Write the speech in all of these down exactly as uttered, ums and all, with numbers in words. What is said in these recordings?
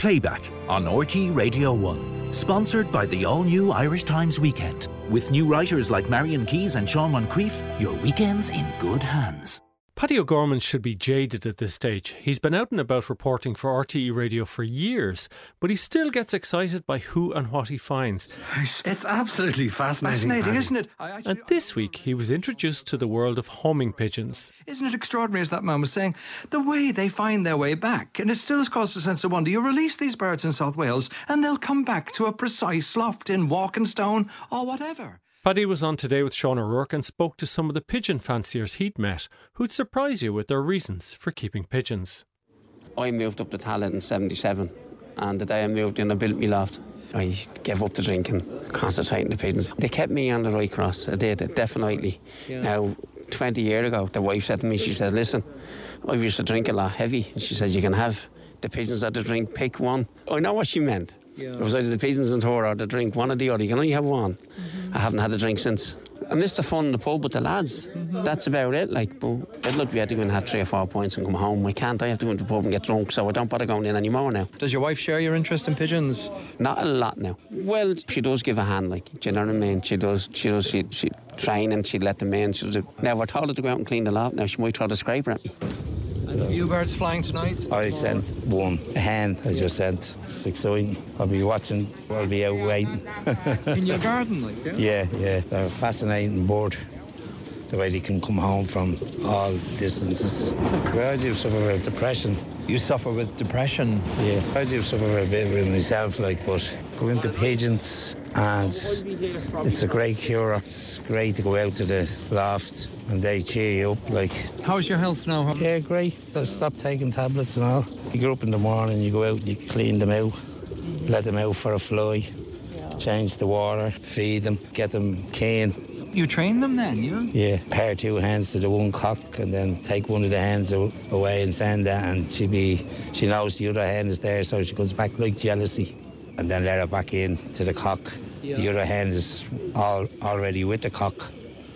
Playback on R T Radio one. Sponsored by the all-new Irish Times Weekend. With new writers like Marion Keyes and Sean Moncrief, your weekend's in good hands. Paddy O'Gorman should be jaded at this stage. He's been out and about reporting for R T E Radio for years, but he still gets excited by who and what he finds. It's absolutely fascinating. Fascinating, Paddy. isn't it? I actually, And this week he was introduced to the world of homing pigeons. Isn't it extraordinary, as that man was saying, the way they find their way back? And it still has caused a sense of wonder. You release these birds in South Wales and they'll come back to a precise loft in Walkinstone or whatever. Paddy was on Today with Sean O'Rourke and spoke to some of the pigeon fanciers he'd met who'd surprise you with their reasons for keeping pigeons. I moved up to Tallaght in seventy-seven, and the day I moved in I built me loft. I gave up the drinking, concentrating the pigeons. They kept me on the right cross, I did, definitely. Yeah. Now, twenty years ago, the wife said to me, she said, listen, I used to drink a lot heavy, and she said, you can have the pigeons at the drink, pick one. I know what she meant. Yeah. It was either the pigeons and her or the drink, one or the other. You can only have one. Mm-hmm. I haven't had a drink since. I miss the fun in the pub with the lads. Mm-hmm. That's about it. Like, but I'd love to be able to go and have three or four points and come home. I can't. I have to go into the pub and get drunk, so I don't bother going in anymore now. Does your wife share your interest in pigeons? Not a lot now. Well, she does give a hand, like, do you know what I mean? She does. She does. She she train and she'd let them in. She was a, now we're told her to go out and clean the loft. Now she might throw the scraper at me. And have you birds flying tonight? I sent one, a hen I just sent. It's exciting. I'll be watching, I'll be out waiting. In your garden, like, yeah? Yeah, yeah. They're a fascinating bird. The way they can come home from all distances. Well, I do suffer with depression. You suffer with depression? Yeah, I do suffer a bit with myself, like, but go into pigeons and it's a great cure. It's great to go out to the loft and they cheer you up, like. How's your health now? Yeah, great. I stopped taking tablets and all. You get up in the morning, you go out and you clean them out, let them out for a fly, change the water, feed them, get them keen. You train them then, you? Yeah, pair two hens to the one cock and then take one of the hens away and send that, and she be she knows the other hen is there, so she comes back like jealousy, and then let her back in to the cock. Yeah. The other hen is all already with the cock,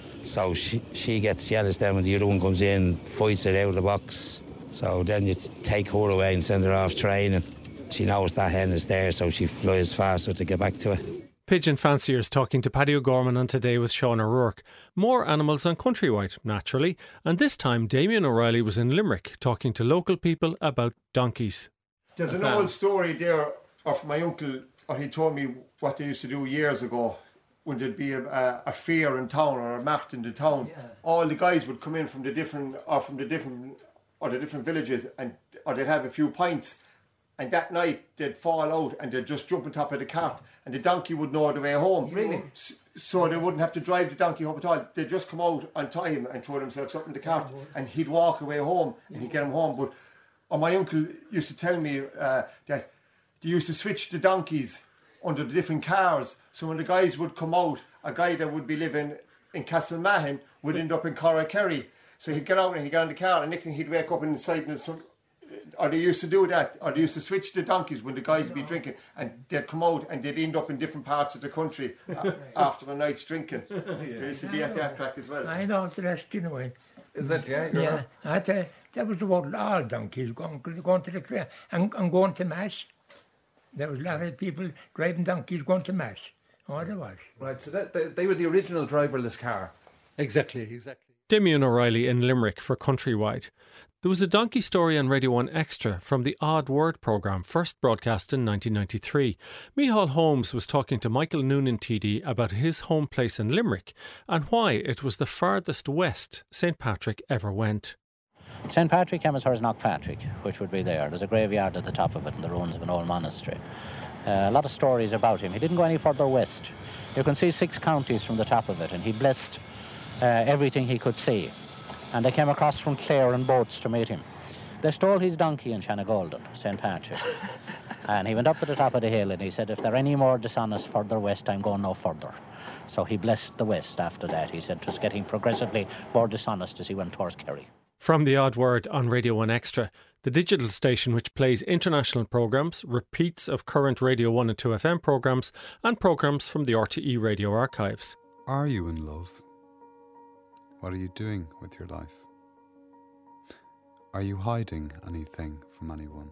so she she gets jealous then when the other one comes in, fights it out of the box. So then you take her away and send her off training. She knows that hen is there, so she flies faster to get back to it. Pigeon fanciers talking to Paddy O'Gorman on Today with Sean O'Rourke. More animals on Countrywide, naturally, and this time Damien O'Reilly was in Limerick talking to local people about donkeys. There's an old story there of my uncle, or he told me what they used to do years ago when there'd be a, a, a fair in town or a mart in the town. Yeah. All the guys would come in from the different or from the different or the different villages, and or they'd have a few pints. And that night they'd fall out and they'd just jump on top of the cart and the donkey would know the way home. Really? So they wouldn't have to drive the donkey home at all. They'd just come out on time and throw themselves up in the cart and he'd walk away home and he'd get him home. But or my uncle used to tell me uh, that they used to switch the donkeys under the different cars. So when the guys would come out, a guy that would be living in Castlemahon would end up in Corrakerry. So he'd get out and he'd get on the car and next thing he'd wake up inside and some. Or they used to do that, or they used to switch the donkeys when the guys would be drinking, and they'd come out and they'd end up in different parts of the country after a night's drinking. Yeah. They used to be at that crack as well. I know the rest, you know. Is that, yeah? Yeah, I tell you, that was the world, all donkeys going, going to the clear and, and going to mass. There was a lot of people driving donkeys going to mass. Oh, there was. Right, so that, they, they were the original driverless car. Exactly, exactly. Damien O'Reilly in Limerick for Countrywide. There was a donkey story on Radio one Extra from the Odd Word programme, first broadcast in nineteen ninety-three. Micheál Holmes was talking to Michael Noonan T D about his home place in Limerick and why it was the farthest west Saint Patrick ever went. Saint Patrick came as far as Knockpatrick, which would be there. There's a graveyard at the top of it in the ruins of an old monastery. Uh, a lot of stories about him. He didn't go any further west. You can see six counties from the top of it, and he blessed uh, everything he could see. And they came across from Clare in boats to meet him. They stole his donkey in Shannagolden, Saint Patrick. And he went up to the top of the hill and he said, if there are any more dishonest further west, I'm going no further. So he blessed the west after that. He said it was getting progressively more dishonest as he went towards Kerry. From the Odd Word on Radio one Extra, the digital station which plays international programmes, repeats of current Radio one and two F M programmes, and programmes from the R T E radio archives. Are you in love? What are you doing with your life? Are you hiding anything from anyone?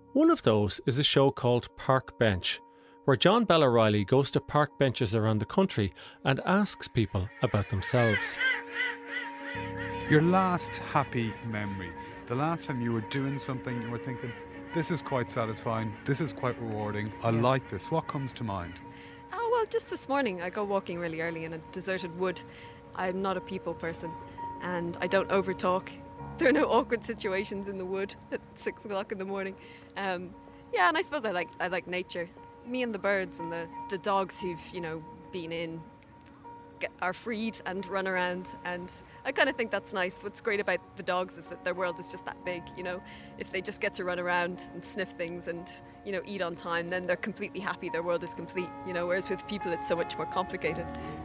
One of those is a show called Park Bench, where John Bell O'Reilly goes to park benches around the country and asks people about themselves. Your last happy memory, the last time you were doing something you were thinking, this is quite satisfying, this is quite rewarding, I yeah. like this. What comes to mind? Oh, well, just this morning I go walking really early in a deserted wood. I'm not a people person and I don't overtalk. There are no awkward situations in the wood at six o'clock in the morning. Um, yeah, and I suppose I like I like nature. Me and the birds and the, the dogs who've, you know, been in get, are freed and run around, and I kind of think that's nice. What's great about the dogs is that their world is just that big, you know. If they just get to run around and sniff things and, you know, eat on time, then they're completely happy. Their world is complete, you know, whereas with people it's so much more complicated.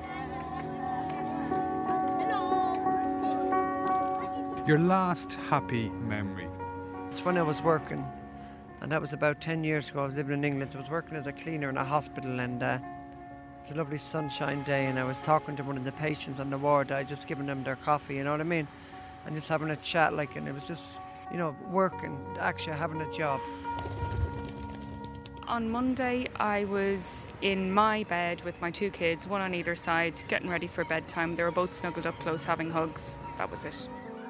Your last happy memory? It's when I was working, and that was about ten years ago. I was living in England. I was working as a cleaner in a hospital, and uh, it was a lovely sunshine day, and I was talking to one of the patients on the ward. I just given them their coffee, you know what I mean? And just having a chat, like, and it was just, you know, working, actually having a job. On Monday, I was in my bed with my two kids, one on either side, getting ready for bedtime. They were both snuggled up close, having hugs. That was it.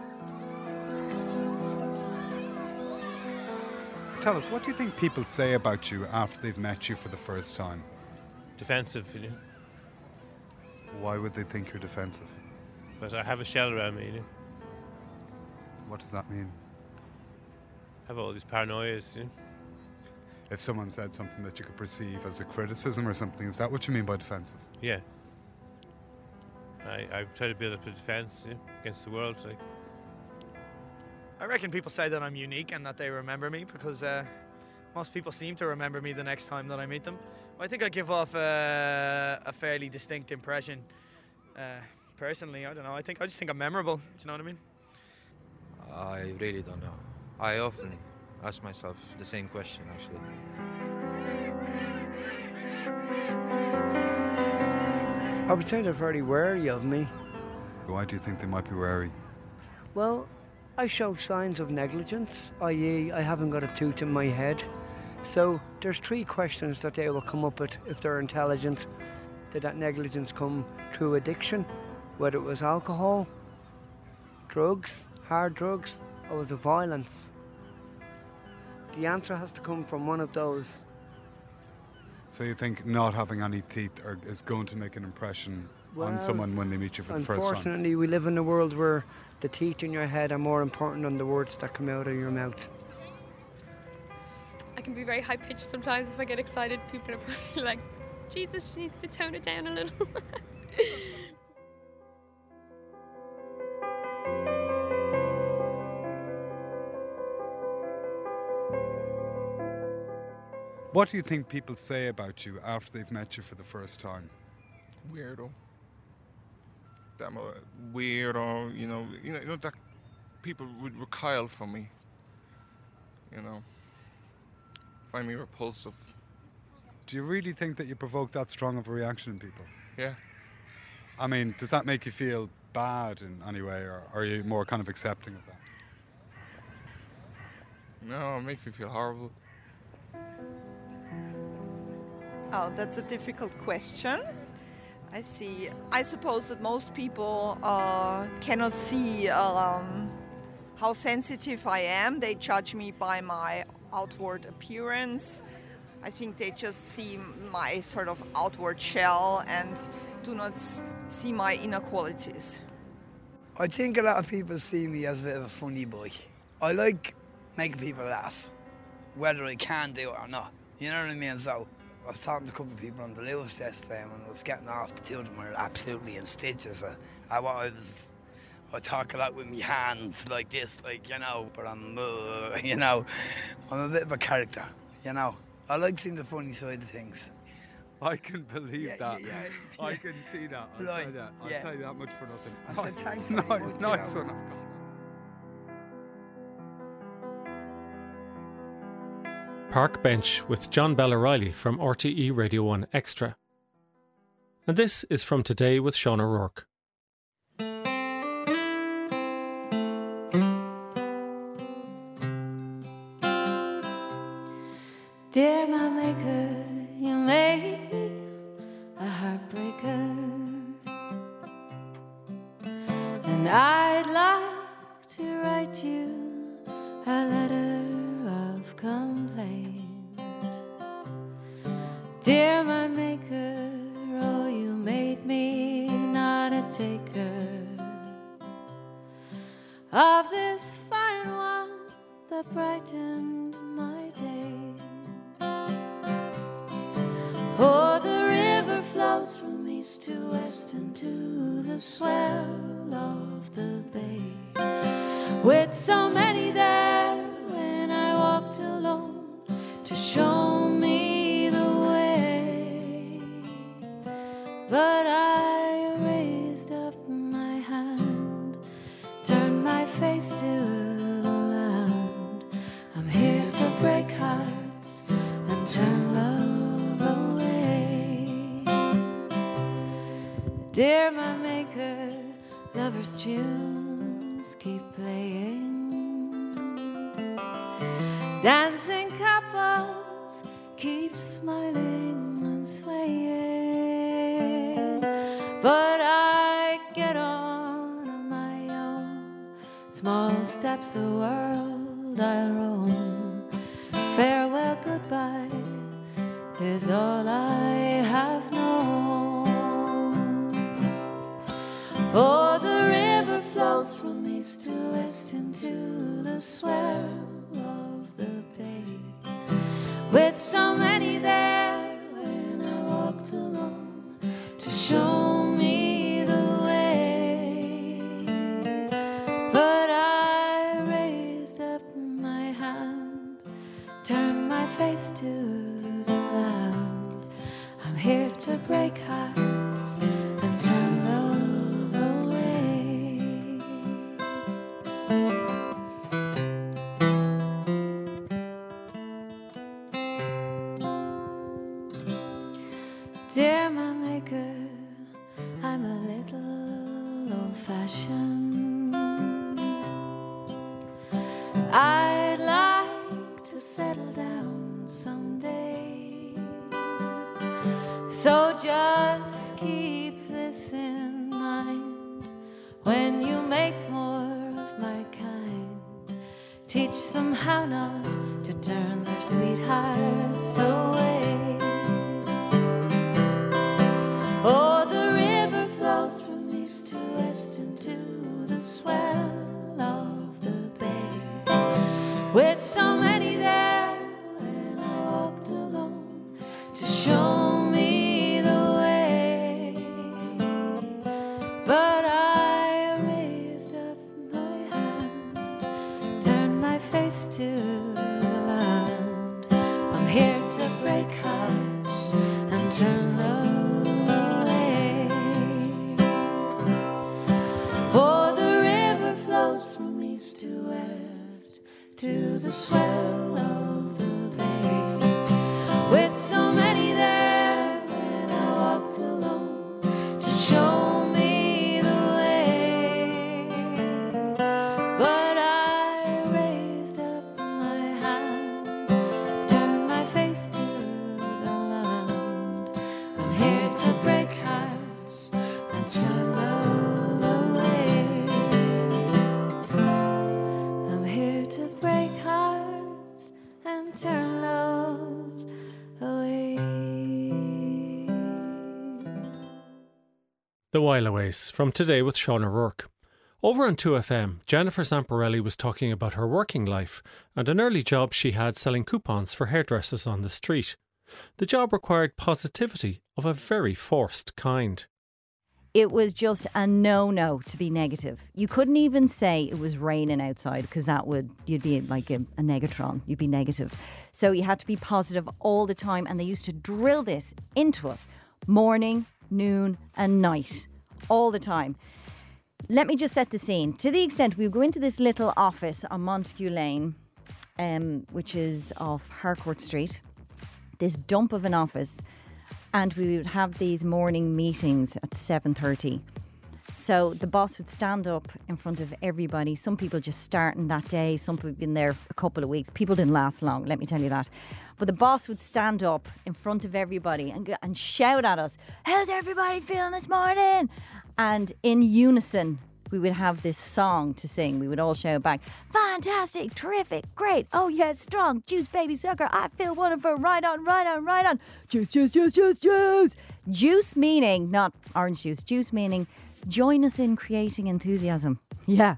Tell us, what do you think people say about you after they've met you for the first time? Defensive, you know. Why would they think you're defensive? But I have a shell around me, you know. What does that mean? I have all these paranoias, you know. If someone said something that you could perceive as a criticism or something, is that what you mean by defensive? Yeah. I, I try to build up a defence, you know, against the world, like. I reckon people say that I'm unique and that they remember me because uh, most people seem to remember me the next time that I meet them. I think I give off a, a fairly distinct impression. Uh, personally, I don't know. I think I just think I'm memorable. Do you know what I mean? I really don't know. I often ask myself the same question, actually. I would say they're very wary of me. Why do you think they might be wary? Well, I show signs of negligence, that is I haven't got a tooth in my head. So there's three questions that they will come up with if they're intelligent. Did that negligence come through addiction, whether it was alcohol, drugs, hard drugs, or was it violence? The answer has to come from one of those. So you think not having any teeth are, is going to make an impression well, on someone when they meet you for the first time? Unfortunately, we live in a world where the teeth in your head are more important than the words that come out of your mouth. I can be very high-pitched sometimes. If I get excited, people are probably like, Jesus, she needs to tone it down a little. What do you think people say about you after they've met you for the first time? Weirdo. Damn, weirdo, you know, you know, you know that people would recoil from me, you know, find me repulsive. Do you really think that you provoke that strong of a reaction in people? Yeah. I mean, does that make you feel bad in any way, or are you more kind of accepting of that? No, it makes me feel horrible. Oh, that's a difficult question. I see. I suppose that most people uh, cannot see um, how sensitive I am. They judge me by my outward appearance. I think they just see my sort of outward shell and do not see my inner qualities. I think a lot of people see me as a bit of a funny boy. I like making people laugh, whether I can do it or not. You know what I mean? So I was talking to a couple of people on the Lewis yesterday, and I was getting off. The two of them were absolutely in stitches. I, I, I was, I talk a lot with my hands like this, like, you know, but I'm, uh, you know, I'm a bit of a character, you know. I like seeing the funny side of things. I can believe yeah, that. Yeah, yeah, I yeah. can see that. I'll right. tell you that. I'll yeah. tell you that much for nothing. I said thanks no, very much. Nice you know. one. Park Bench with John Bell O'Reilly from R T E Radio one Extra. And this is from Today with Sean O'Rourke. my maker, you made me a heartbreaker. And I'd like to write you a letter of complaint. Dear my maker, oh, you made me not a taker of this fine one that brightened my day. Oh, the river flows from east to west into the swell of the bay, with so many there when I walked alone to show me the way. But I raised up my hand, turned my face to the land. I'm here to break hearts and turn love away. Dear my maker, lovers' tunes keep playing. Dancing couples keep smiling and swaying. But I get on on my own. Small steps the world I'll roam. Farewell, goodbye is all I have known. Oh, the river flows from east to west into the swell of the bay, with so many there when I walked alone to show me the way. But I raised up my hand, turned my face to the land. I'm here to break hearts and turn love. Dear my maker, I'm a little old-fashioned. I'd like to settle down someday. So just keep this in mind when you make more of my kind. Teach them how not to turn their sweethearts away. Oh, the river flows from east to west into the swell of the bay, with so many there when I walked alone to show me the way. But I raised up my hand, turned my face to the land. I'm here to break hearts and turn love. To the swell of the bay, with so many there when I walked alone to show me the way. But I raised up my hand, turned my face to the land. I'm here to break hearts and turn love away. I'm here to break hearts and turn love away. The Whileaways, from Today with Sean O'Rourke. Over on two F M, Jennifer Zamparelli was talking about her working life and an early job she had selling coupons for hairdressers on the street. The job required positivity of a very forced kind. It was just a no-no to be negative. You couldn't even say it was raining outside because that would, you'd be like a, a negatron. You'd be negative. So you had to be positive all the time, and they used to drill this into us morning, noon and night all the time. Let me just set the scene. To the extent we go into this little office on Montague Lane, um, which is off Harcourt Street, this dump of an office, and we would have these morning meetings at seven thirty. So the boss would stand up in front of everybody. Some people just starting that day. Some people have been there a couple of weeks. People didn't last long, let me tell you that. But the boss would stand up in front of everybody and, go, and shout at us, how's everybody feeling this morning? And in unison, we would have this song to sing. We would all shout back, fantastic, terrific, great, oh yeah, strong, juice, baby, sucker, I feel wonderful, right on, right on, right on, juice, juice, juice, juice, juice. Juice meaning, not orange juice, juice meaning, join us in creating enthusiasm. Yeah.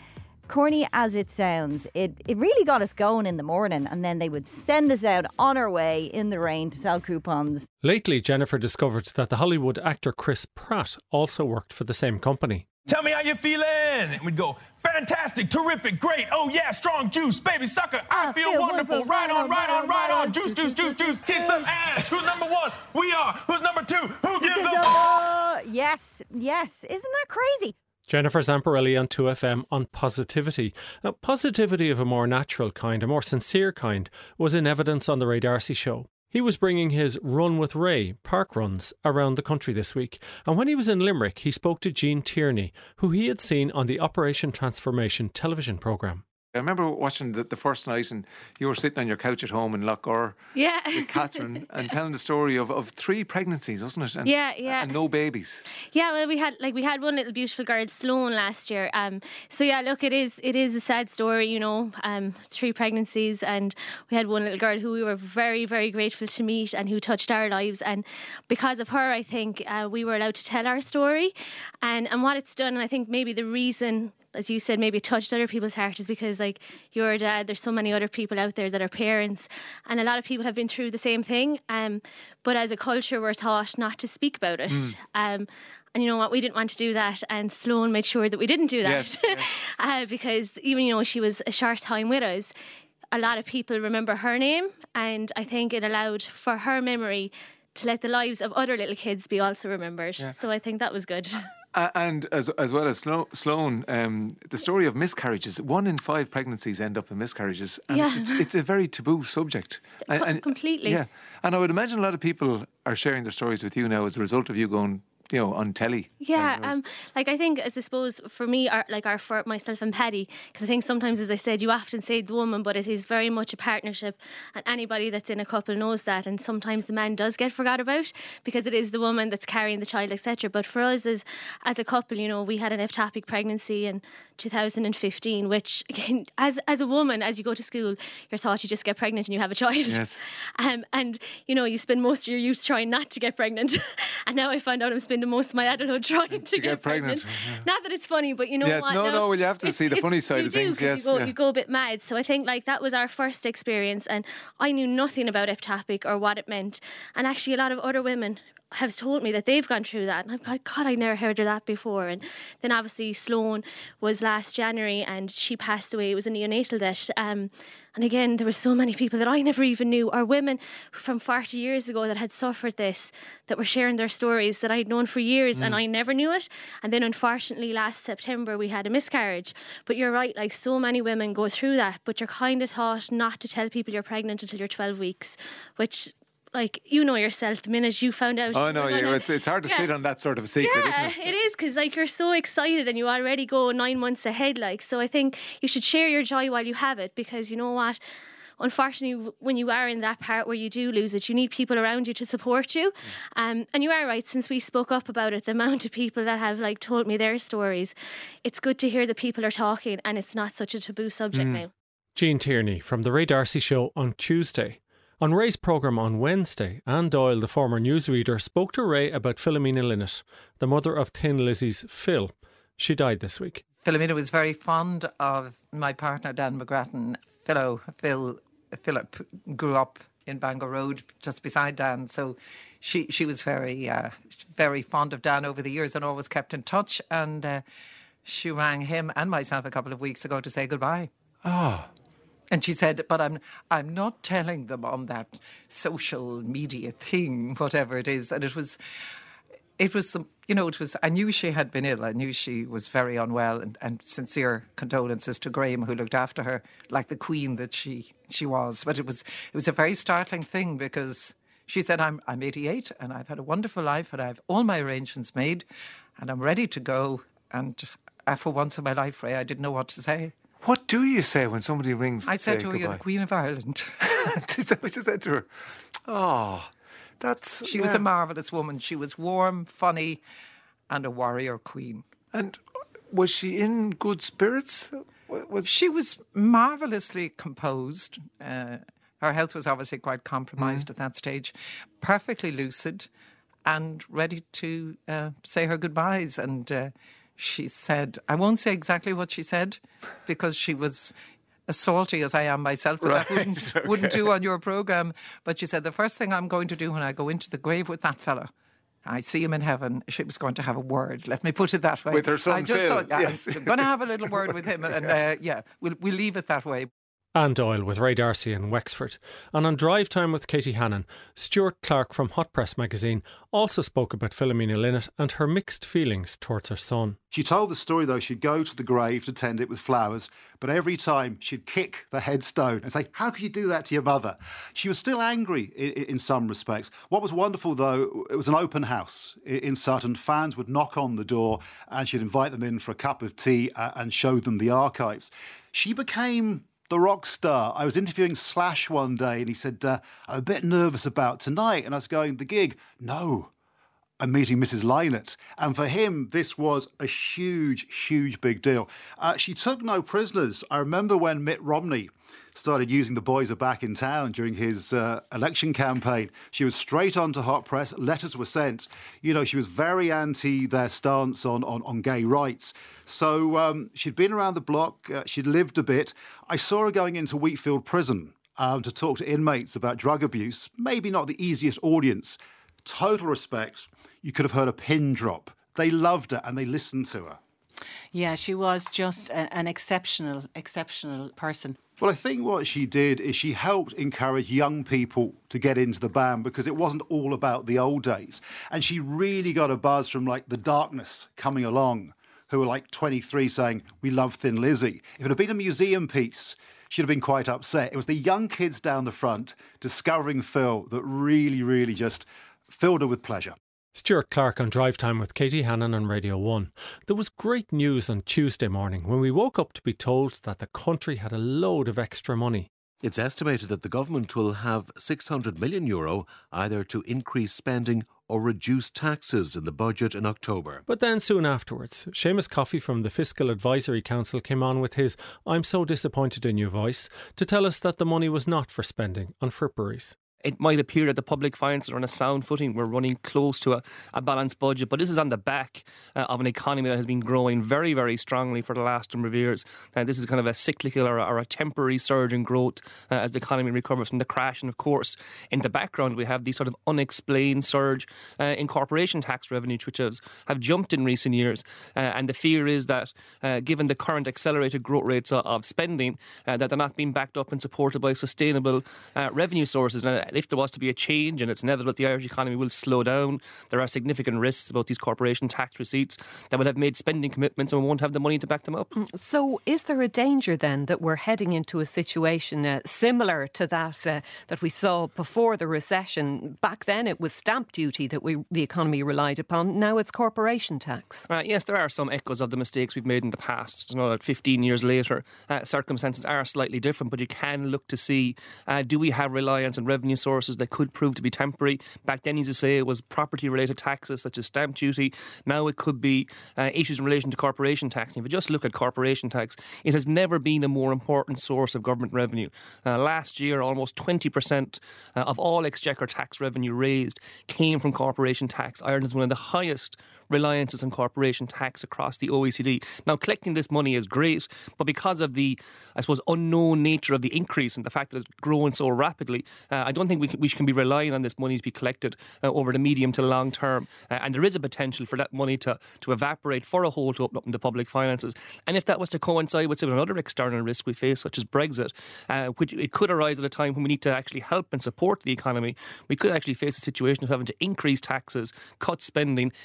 Corny as it sounds, it, it really got us going in the morning, and then they would send us out on our way in the rain to sell coupons. Lately, Jennifer discovered that the Hollywood actor Chris Pratt also worked for the same company. Tell me how you feeling. And we'd go, fantastic, terrific, great, oh yeah, strong, juice, baby, sucker, I, I feel, feel wonderful, wonderful, right on, right on, right on, juice, juice, juice, juice, kick some ass. Who's number one? We are. Who's number two? Who gives a fuck? Yes, yes, isn't that crazy? Jennifer Zamparelli on two F M on positivity. Now, positivity of a more natural kind, a more sincere kind, was in evidence on the Ray D'Arcy show. He was bringing his Run with Ray park runs around the country this week. And when he was in Limerick, he spoke to Jean Tierney, who he had seen on the Operation Transformation television programme. I remember watching the, the first night, and you were sitting on your couch at home in Lochgore yeah. with Catherine and telling the story of, of three pregnancies, wasn't it? And, yeah, yeah. And no babies. Yeah, well, we had like we had one little beautiful girl, Sloane, last year. Um, so yeah, look, it is it is a sad story, you know. Um, three pregnancies, and we had one little girl who we were very, very grateful to meet and who touched our lives. And because of her, I think uh, we were allowed to tell our story, and and what it's done. And I think maybe the reason, as you said, maybe it touched other people's heart is because, like, you're a dad, there's so many other people out there that are parents, and a lot of people have been through the same thing. Um, but as a culture, we're taught not to speak about it. Mm. Um, and you know what? We didn't want to do that, and Sloane made sure that we didn't do that. Yes, yes. uh, because even, you know, she was a short time with us, a lot of people remember her name, and I think it allowed for her memory to let the lives of other little kids be also remembered. Yeah. So I think that was good. Uh, and as as well as Slo- Sloane, um, the story of miscarriages. One in five pregnancies end up in miscarriages, and yeah. it's, a, it's a very taboo subject. And, Co- and, completely. Yeah, and I would imagine a lot of people are sharing their stories with you now as a result of you going, you know, on telly. Yeah, um, like I think, as I suppose, for me, our, like our for myself and Paddy, because I think sometimes, as I said, you often say the woman, but it is very much a partnership, and anybody that's in a couple knows that. And sometimes the man does get forgot about because it is the woman that's carrying the child, et cetera. But for us as as a couple, you know, we had an ectopic pregnancy in two thousand fifteen, which again, as as a woman, as you go to school, you're taught you just get pregnant and you have a child. Yes. Um, and you know, you spend most of your youth trying not to get pregnant, and now I find out I'm spending most of my adulthood trying to, to get, get pregnant. pregnant. Yeah. Not that it's funny, but you know yes, what? No, no, no, well, you have to see the funny side you of do, things. Yes, you go, yeah. you go a bit mad. So I think like that was our first experience, and I knew nothing about ectopic or what it meant. And actually, a lot of other women have told me that they've gone through that, and I've got, God, I never heard of that before. And then obviously Sloane was last January, and she passed away. It was a neonatal death. Um, and again, there were so many people that I never even knew, or women from forty years ago that had suffered this, that were sharing their stories that I'd known for years, mm. and I never knew it. And then unfortunately last September we had a miscarriage. But you're right, like so many women go through that, but you're kind of taught not to tell people you're pregnant until you're twelve weeks, which, like, you know yourself, the minute you found out. Oh, no, yeah, it's, it's hard to yeah. sit on that sort of a secret, yeah, isn't it? it is, because, like, you're so excited and you already go nine months ahead, like. So I think you should share your joy while you have it, because you know what? Unfortunately, when you are in that part where you do lose it, you need people around you to support you. Mm. Um, and you are right, since we spoke up about it, the amount of people that have, like, told me their stories, it's good to hear that people are talking and it's not such a taboo subject mm. now. Jean Tierney from the Ray D'Arcy show on Tuesday. On Ray's programme on Wednesday, Anne Doyle, the former newsreader, spoke to Ray about Philomena Linnet, the mother of Thin Lizzie's Phil. She died this week. Philomena was very fond of my partner, Dan McGrattan. Philo, Phil, Philip grew up in Bangor Road, just beside Dan, so she she was very, uh, very fond of Dan over the years and always kept in touch. And uh, she rang him and myself a couple of weeks ago to say goodbye. Oh. And she said, but I'm I'm not telling them on that social media thing, whatever it is. And it was, it was, you know, it was, I knew she had been ill. I knew she was very unwell, and, and sincere condolences to Graham, who looked after her like the queen that she, she was. But it was, it was a very startling thing, because she said, I'm, I'm eighty-eight and I've had a wonderful life and I have all my arrangements made and I'm ready to go. And uh, for once in my life, Ray, I didn't know what to say. What do you say when somebody rings? I to said say to her, "You're the Queen of Ireland." Is that what you said to her? Oh, that's... She yeah. was a marvellous woman. She was warm, funny, and a warrior queen. And was she in good spirits? Was... She was marvellously composed. Uh, her health was obviously quite compromised mm. at that stage. Perfectly lucid and ready to uh, say her goodbyes. And uh, she said, I won't say exactly what she said because she was as salty as I am myself, but right, that wouldn't, okay. wouldn't do on your programme. But she said, the first thing I'm going to do when I go into the grave with that fella, I see him in heaven, she was going to have a word. Let me put it that way. With her son I just Phil, thought, yeah, yes. I'm going to have a little word with him. And uh, yeah, we'll, we'll leave it that way. Anne Doyle with Ray D'Arcy in Wexford. And on Drive Time with Katie Hannon, Stuart Clark from Hot Press magazine also spoke about Philomena Linnet and her mixed feelings towards her son. She told the story, though, she'd go to the grave to tend it with flowers, but every time she'd kick the headstone and say, how could you do that to your mother? She was still angry in, in some respects. What was wonderful, though, it was an open house in Sutton. Fans would knock on the door and she'd invite them in for a cup of tea and show them the archives. She became the rock star. I was interviewing Slash one day and he said, uh, I'm a bit nervous about tonight. And I was going, the gig? No, I'm meeting Missus Linett. And for him, this was a huge, huge big deal. Uh, she took no prisoners. I remember when Mitt Romney started using The Boys Are Back in Town during his uh, election campaign. She was straight on to Hot Press. Letters were sent. You know, she was very anti their stance on, on, on gay rights. So um, she'd been around the block. Uh, she'd lived a bit. I saw her going into Wheatfield Prison um, to talk to inmates about drug abuse. Maybe not the easiest audience. Total respect. You could have heard a pin drop. They loved her and they listened to her. Yeah, she was just a, an exceptional, exceptional person. Well, I think what she did is she helped encourage young people to get into the band because it wasn't all about the old days. And she really got a buzz from, like, The Darkness coming along, who were like twenty-three saying, we love Thin Lizzy. If it had been a museum piece, she'd have been quite upset. It was the young kids down the front discovering Phil that really, really just filled her with pleasure. Stuart Clark on Drive Time with Katie Hannon on Radio one. There was great news on Tuesday morning when we woke up to be told that the country had a load of extra money. It's estimated that the government will have six hundred million euro either to increase spending or reduce taxes in the budget in October. But then soon afterwards, Seamus Coffey from the Fiscal Advisory Council came on with his I'm so disappointed in you voice to tell us that the money was not for spending on fripperies. It might appear that the public finances are on a sound footing. We're running close to a, a balanced budget, but this is on the back uh, of an economy that has been growing very, very strongly for the last number of years. Uh, this is kind of a cyclical or a, or a temporary surge in growth uh, as the economy recovers from the crash. And of course, in the background, we have the sort of unexplained surge uh, in corporation tax revenue, which has, have jumped in recent years. Uh, and the fear is that, uh, given the current accelerated growth rates of, of spending, uh, that they're not being backed up and supported by sustainable uh, revenue sources. Now, if there was to be a change, and it's inevitable that the Irish economy will slow down, there are significant risks about these corporation tax receipts that would have made spending commitments and we won't have the money to back them up. So is there a danger then that we're heading into a situation uh, similar to that uh, that we saw before the recession? Back then it was stamp duty that we the economy relied upon. Now it's corporation tax. Uh, yes, there are some echoes of the mistakes we've made in the past. You know, that fifteen years later, uh, circumstances are slightly different, but you can look to see, uh, do we have reliance on revenue sources that could prove to be temporary? Back then, as you say, it was property-related taxes such as stamp duty. Now it could be uh, issues in relation to corporation tax. And if you just look at corporation tax, it has never been a more important source of government revenue. Uh, last year, almost twenty percent uh, of all exchequer tax revenue raised came from corporation tax. Ireland is one of the highest reliances on corporation tax across the O E C D. Now, collecting this money is great, but because of the, I suppose, unknown nature of the increase and the fact that it's growing so rapidly, uh, I don't think we can, we can be relying on this money to be collected uh, over the medium to long term. Uh, and there is a potential for that money to, to evaporate for a hole to open up in the public finances. And if that was to coincide with another external risk we face, such as Brexit, uh, which it could arise at a time when we need to actually help and support the economy, we could actually face a situation of having to increase taxes, cut spending at just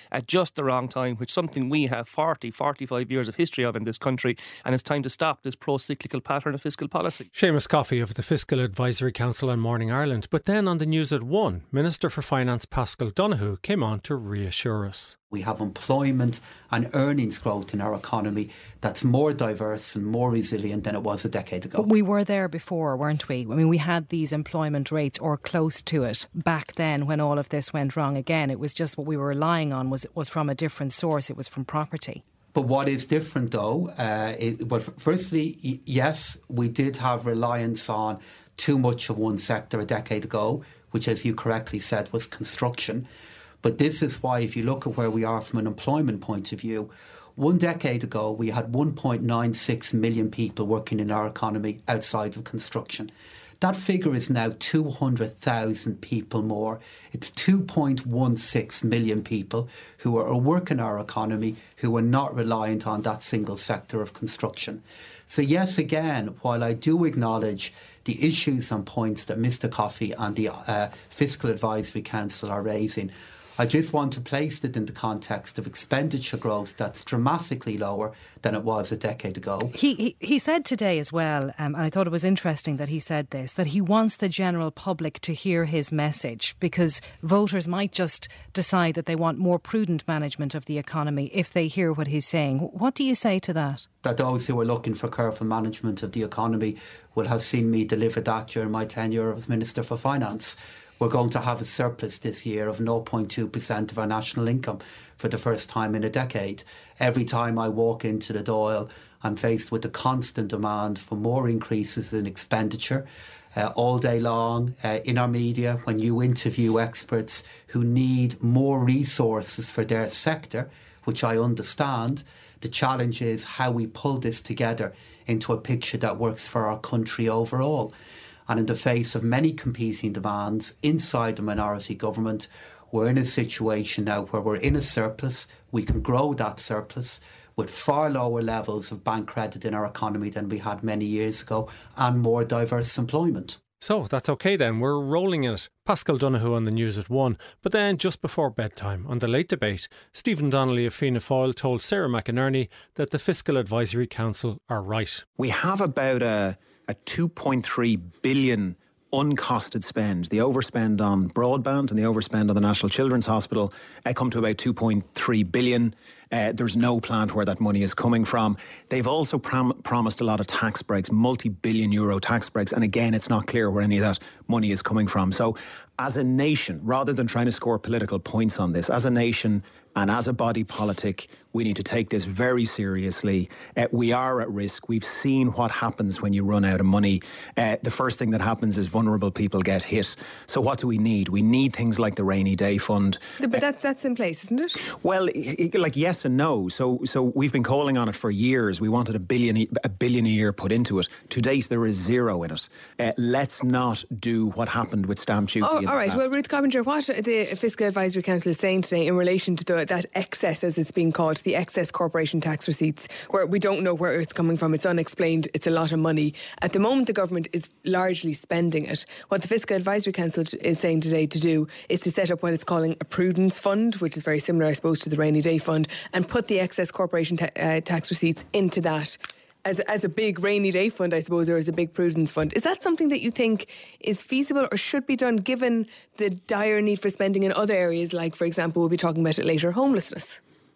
just the wrong time, which is something we have forty, forty-five years of history of in this country, and it's time to stop this pro-cyclical pattern of fiscal policy. Seamus Coffey of the Fiscal Advisory Council on Morning Ireland. But then on the news at one, Minister for Finance Paschal Donohoe came on to reassure us. We have employment and earnings growth in our economy that's more diverse and more resilient than it was a decade ago. But we were there before, weren't we? I mean, we had these employment rates or close to it back then when all of this went wrong again. It was just what we were relying on was, was from a different source. It was from property. But what is different, though, uh, is, well, firstly, y- yes, we did have reliance on too much of one sector a decade ago, which, as you correctly said, was construction. But this is why, if you look at where we are from an employment point of view, one decade ago we had one point nine six million people working in our economy outside of construction. That figure is now two hundred thousand people more. It's two point one six million people who are working in our economy who are not reliant on that single sector of construction. So yes, again, while I do acknowledge the issues and points that Mr Coffey and the uh, Fiscal Advisory Council are raising, I just want to place it in the context of expenditure growth that's dramatically lower than it was a decade ago. He he, he said today as well, um, and I thought it was interesting that he said this, that he wants the general public to hear his message because voters might just decide that they want more prudent management of the economy if they hear what he's saying. What do you say to that? That those who are looking for careful management of the economy will have seen me deliver that during my tenure as Minister for Finance. We're going to have a surplus this year of zero point two percent of our national income for the first time in a decade. Every time I walk into the Dáil, I'm faced with the constant demand for more increases in expenditure. Uh, all day long uh, in our media, when you interview experts who need more resources for their sector, which I understand, the challenge is how we pull this together into a picture that works for our country overall. And in the face of many competing demands inside the minority government, we're in a situation now where we're in a surplus. We can grow that surplus with far lower levels of bank credit in our economy than we had many years ago and more diverse employment. So that's okay then, we're rolling in it. Paschal Donohoe on the news at one. But then just before bedtime, on the late debate, Stephen Donnelly of Fianna Fáil told Sarah McInerney that the Fiscal Advisory Council are right. We have about a a two point three billion uncosted spend. The overspend on broadband and the overspend on the National Children's Hospital uh, come to about two point three billion. Uh, there's no plan where that money is coming from. They've also prom- promised a lot of tax breaks, multi-billion euro tax breaks. And again, it's not clear where any of that money is coming from. So as a nation, rather than trying to score political points on this, as a nation and as a body politic, we need to take this very seriously. Uh, we are at risk. We've seen what happens when you run out of money. Uh, the first thing that happens is vulnerable people get hit. So what do we need? We need things like the Rainy Day Fund. But that's that's in place, isn't it? Well, like yes and no. So so we've been calling on it for years. We wanted a billion a billion a year put into it. To date, there is zero in it. Uh, let's not do what happened with stamp duty. Oh, in all the right. past. Well, Ruth Coppinger, what the Fiscal Advisory Council is saying today in relation to the, that excess, as it's being called, the excess corporation tax receipts, where we don't know where it's coming from. It's unexplained. It's a lot of money. At the moment, the government is largely spending it. What the Fiscal Advisory Council is saying today to do is to set up what it's calling a prudence fund, which is very similar, I suppose, to the Rainy Day Fund, and put the excess corporation ta- uh, tax receipts into that as, as a big rainy day fund, I suppose, or as a big prudence fund. Is that something that you think is feasible or should be done given the dire need for spending in other areas, like, for example, we'll be talking about it later, homelessness?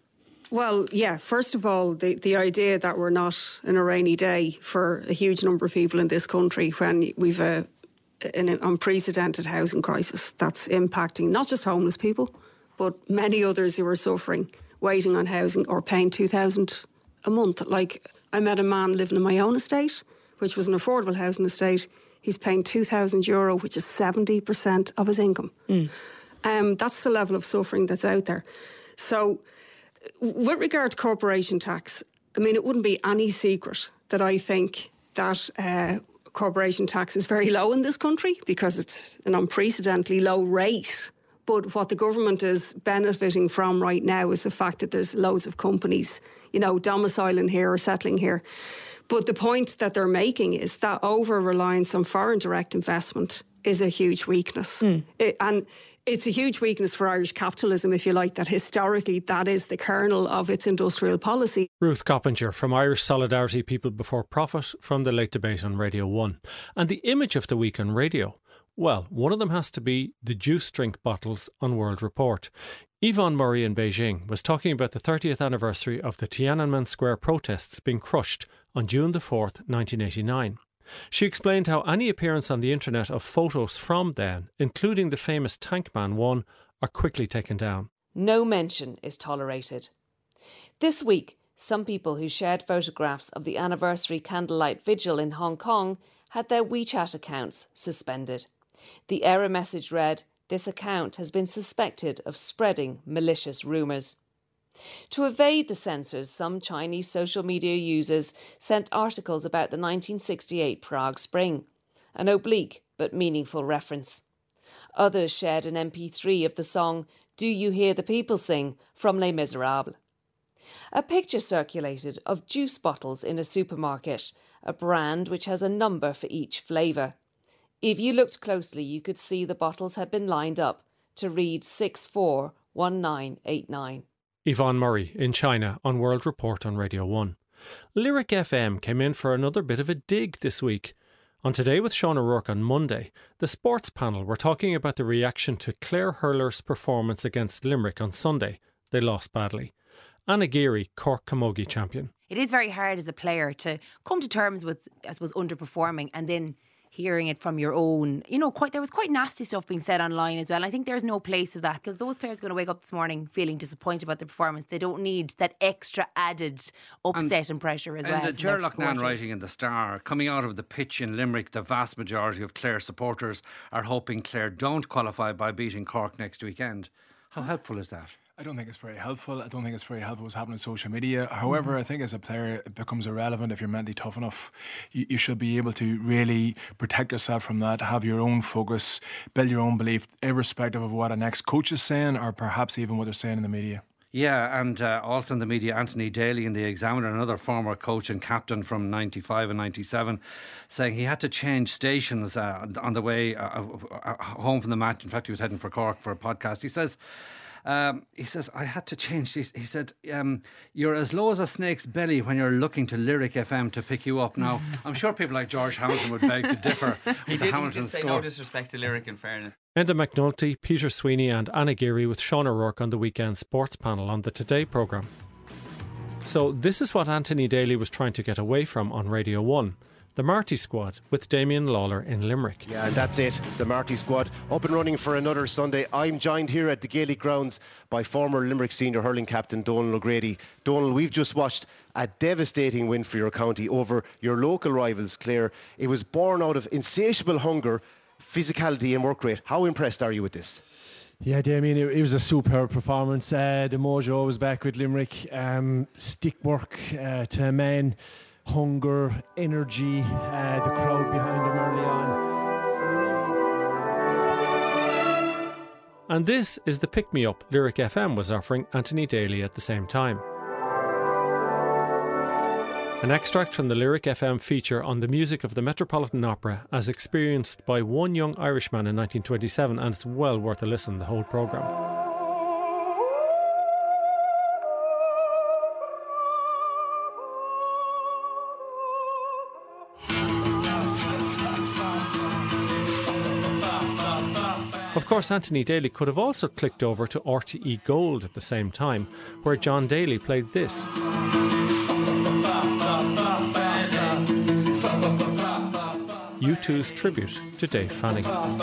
Well, yeah, first of all, the, the idea that we're not in a rainy day for a huge number of people in this country when we've a, an unprecedented housing crisis that's impacting not just homeless people, but many others who are suffering, waiting on housing or paying two thousand dollars a month. Like, I met a man living in my own estate, which was an affordable housing estate. He's paying two thousand euro, which is seventy percent of his income. Mm. Um, that's the level of suffering that's out there. So, with regard to corporation tax, I mean, it wouldn't be any secret that I think that uh, corporation tax is very low in this country because it's an unprecedentedly low rate. But what the government is benefiting from right now is the fact that there's loads of companies, you know, domiciling here or settling here. But the point that they're making is that over-reliance on foreign direct investment is a huge weakness. Mm. It, and it's a huge weakness for Irish capitalism, if you like, that historically that is the kernel of its industrial policy. Ruth Coppinger from Irish Solidarity People Before Profit from the Late Debate on Radio one. And the image of the week on radio? Well, one of them has to be the juice drink bottles on World Report. Yvonne Murray in Beijing was talking about the thirtieth anniversary of the Tiananmen Square protests being crushed on June the fourth, nineteen eighty-nine. She explained how any appearance on the internet of photos from then, including the famous Tankman one, are quickly taken down. No mention is tolerated. This week, some people who shared photographs of the anniversary candlelight vigil in Hong Kong had their WeChat accounts suspended. The error message read, "This account has been suspected of spreading malicious rumours." To evade the censors, some Chinese social media users sent articles about the nineteen sixty-eight Prague Spring, an oblique but meaningful reference. Others shared an M P three of the song "Do You Hear the People Sing" from Les Miserables. A picture circulated of juice bottles in a supermarket, a brand which has a number for each flavour. If you looked closely, you could see the bottles had been lined up to read six four one nine eight nine. Yvonne Murray in China on World Report on Radio one. Lyric F M came in for another bit of a dig this week. On Today with Sean O'Rourke on Monday, the sports panel were talking about the reaction to Claire Hurler's performance against Limerick on Sunday. They lost badly. Anna Geary, Cork Camogie champion. It is very hard as a player to come to terms with, I suppose, underperforming and then hearing it from your own, you know, quite there was quite nasty stuff being said online as well. I think there's no place for that because those players are going to wake up this morning feeling disappointed about their performance. They don't need that extra added upset and, and pressure as and well. And the Ger Loughnane writing in the Star, coming out of the pitch in Limerick, the vast majority of Clare supporters are hoping Clare don't qualify by beating Cork next weekend. How helpful is that? I don't think it's very helpful. I don't think it's very helpful what's happening on social media. However, mm-hmm. I think as a player, it becomes irrelevant if you're mentally tough enough. You, you should be able to really protect yourself from that, have your own focus, build your own belief, irrespective of what an ex-coach is saying or perhaps even what they're saying in the media. Yeah, and uh, also in the media, Anthony Daly in the Examiner, another former coach and captain from ninety-five and ninety-seven, saying he had to change stations uh, on the way uh, uh, home from the match. In fact, he was heading for Cork for a podcast. He says... Um, he says, I had to change. He, he said, um, you're as low as a snake's belly when you're looking to Lyric F M to pick you up. Now, I'm sure people like George Hamilton would beg to differ with he the didn't Hamilton say score. No disrespect to Lyric, in fairness. Enda McNulty, Peter Sweeney and Anna Geary with Sean O'Rourke on the weekend sports panel on the Today programme. So this is what Anthony Daly was trying to get away from on Radio one. The Marty Squad with Damien Lawler in Limerick. Yeah, and that's it. The Marty Squad up and running for another Sunday. I'm joined here at the Gaelic grounds by former Limerick senior hurling captain Donal O'Grady. Donal, we've just watched a devastating win for your county over your local rivals, Clare. It was born out of insatiable hunger, physicality and work rate. How impressed are you with this? Yeah, Damien, it, it was a superb performance. Uh, the mojo was back with Limerick. Um, stick work uh, to a man. Hunger, energy, uh, the crowd behind them early on. And this is the pick-me-up Lyric F M was offering Anthony Daly at the same time. An extract from the Lyric F M feature on the music of the Metropolitan Opera as experienced by one young Irishman in nineteen twenty-seven, and it's well worth a listen, the whole programme. Of course, Anthony Daly could have also clicked over to R T E Gold at the same time, where John Daly played this. U two's tribute to Dave Fanning.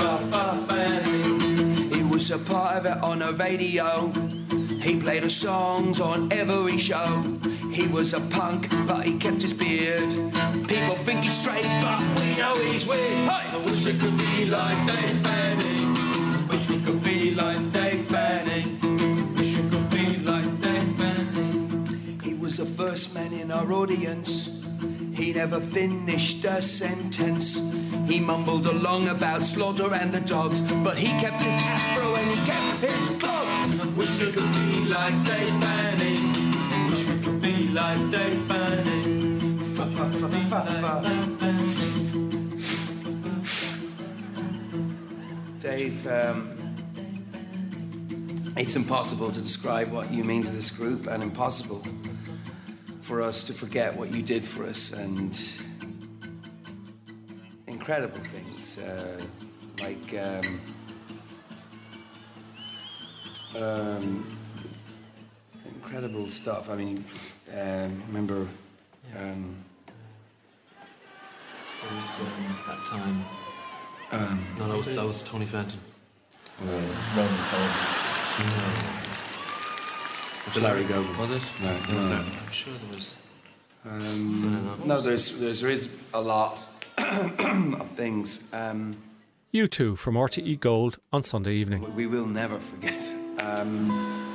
He was a part of it on the radio. He played the songs on every show. He was a punk, but he kept his beard. People think he's straight, but we know he's weird. Hey! I wish it could be like Dave Fanning. Wish we could be like Dave Fanning. Wish we could be like Dave Fanning. He was the first man in our audience. He never finished a sentence. He mumbled along about slaughter and the dogs, but he kept his afro and he kept his clogs. Wish we could be like Dave Fanning. Wish we could be like Dave Fanning. Fa fa fa fa fa. Dave, um, it's impossible to describe what you mean to this group, and impossible for us to forget what you did for us, and incredible things, uh, like um, um, incredible stuff. I mean, um, remember um, What was um, that time? Um, no, that was, that was Tony Fenton. Uh, Ronan Cohen. Was it Larry Gogan? Was it? No, It no. was Larry. I'm sure there was. Um, no, there's, there's there is a lot of things. Um, U two from R T E Gold on Sunday evening. we will never forget. Um,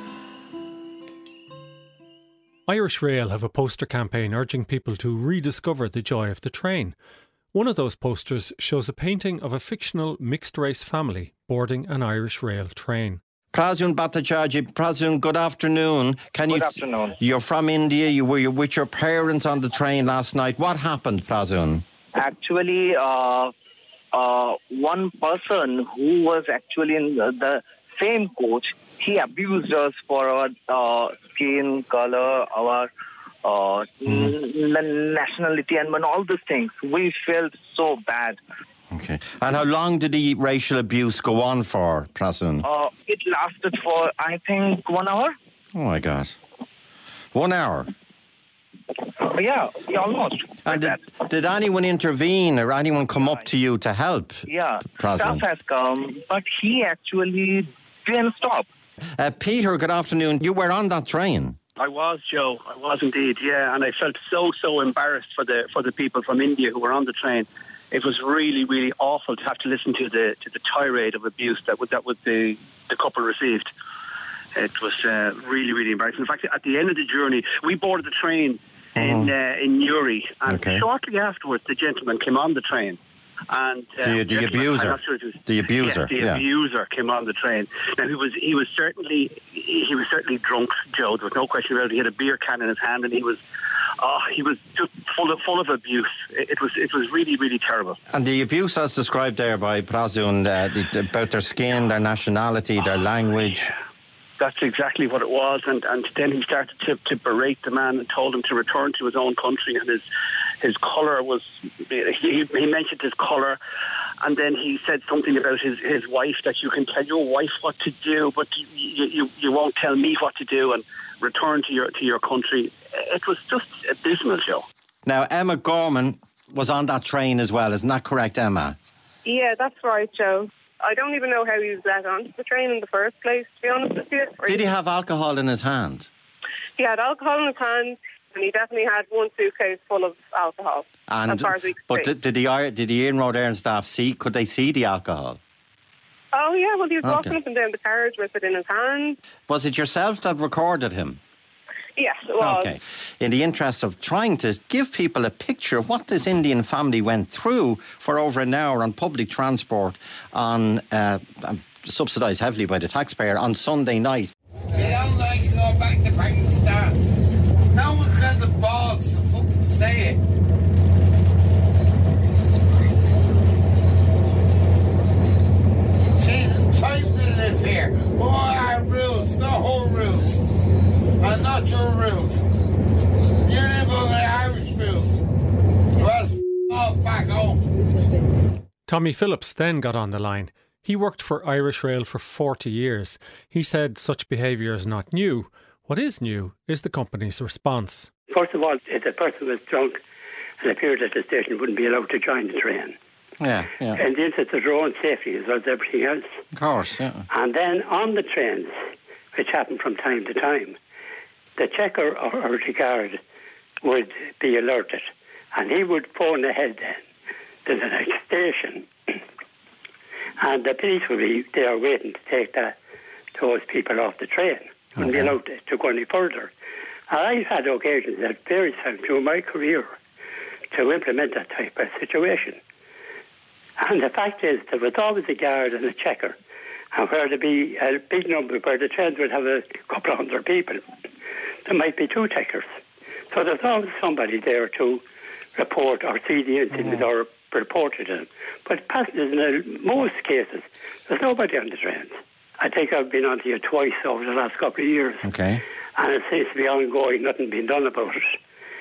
Irish Rail have a poster campaign urging people to rediscover the joy of the train. One of those posters shows a painting of a fictional mixed-race family boarding an Irish Rail train. Prasun Bhattacharjee, Prasun, good afternoon. Can Good you, afternoon. You're from India. You were you with your parents on the train last night. What happened, Prasun? Actually, uh, uh, one person who was actually in the, the same coach, he abused us for our uh, skin color, our uh, mm. n- nationality, and when all these things. We felt so bad. Okay. And how long did the racial abuse go on for, Prasun? Uh, it lasted for, I think, one hour. Oh, my God. One hour? Uh, yeah, yeah, almost. And did, did anyone intervene or anyone come up to you to help? Yeah, Prasun? staff has come, but he actually didn't stop. Uh, Peter, good afternoon. You were on that train. I was, Joe. I was indeed, yeah. And I felt so, so embarrassed for the for the people from India who were on the train. It was really, really awful to have to listen to the to the tirade of abuse that would, that would the, the couple received. It was uh, really, really embarrassing. In fact, at the end of the journey, we boarded the train in uh, in Newry, and Okay. shortly afterwards, the gentleman came on the train. And uh, The- the gentleman- abuser. I'm not sure if it was- The abuser, Yes, the yeah. abuser came on the train. Now he was he was certainly he was certainly drunk, Joe. There was no question about it. He had a beer can in his hand, and he was oh he was just full of full of abuse. It, it was it was really really terrible. And the abuse as described there by Prasun, uh, the, about their skin, their nationality, their language. That's exactly what it was, and, and then he started to, to berate the man and told him to return to his own country, and his his colour was, he, he mentioned his colour, and then he said something about his, his wife, that you can tell your wife what to do, but you, you you won't tell me what to do, and return to your to your country. It was just abysmal, Joe. Now, Emma Gorman was on that train as well, isn't that correct, Emma? Yeah, that's right, Joe. I don't even know how he was let onto the train in the first place, to be honest with you. Did he have alcohol in his hand? He had alcohol in his hand, and he definitely had one suitcase full of alcohol, And as far as we could but see. did, did the Ir- did the Ian Road Air staff see? Could they see the alcohol? Oh, yeah, well, he was Okay. walking up and down the carriage with it in his hand. Was it yourself that recorded him? Yes, it was. Okay. In the interest of trying to give people a picture of what this Indian family went through for over an hour on public transport, on uh, subsidised heavily by the taxpayer, on Sunday night. They don't like to go back to Pakistan. No one's got the balls to fucking say it. She's entitled to live here. All our rules, the whole rules. And not your rules. You live on the Irish rules. Well, f- off back home. Tommy Phillips then got on the line. He worked for Irish Rail for forty years. He said such behaviour is not new. What is new is the company's response. First of all, if the person was drunk and appeared at the station, wouldn't be allowed to join the train. Yeah, yeah. In the interest of their own safety as well as everything else. Of course, yeah. And then on the trains, which happen from time to time, the checker or, or the guard would be alerted, and he would phone ahead then to the next station, and the police would be there waiting to take the, those people off the train. Wouldn't be allowed to, to go any further. And I've had occasions at various times through my career to implement that type of situation. And the fact is, there was always a guard and a checker, and where there'd be a big number, where the trains would have a couple of hundred people, there might be two checkers. So there's always somebody there to report or see the incident mm-hmm. or reported on. But passengers, in most cases, there's nobody on the trains. I think I've been on here twice over the last couple of years. Okay. And it seems to be ongoing, nothing being done about it.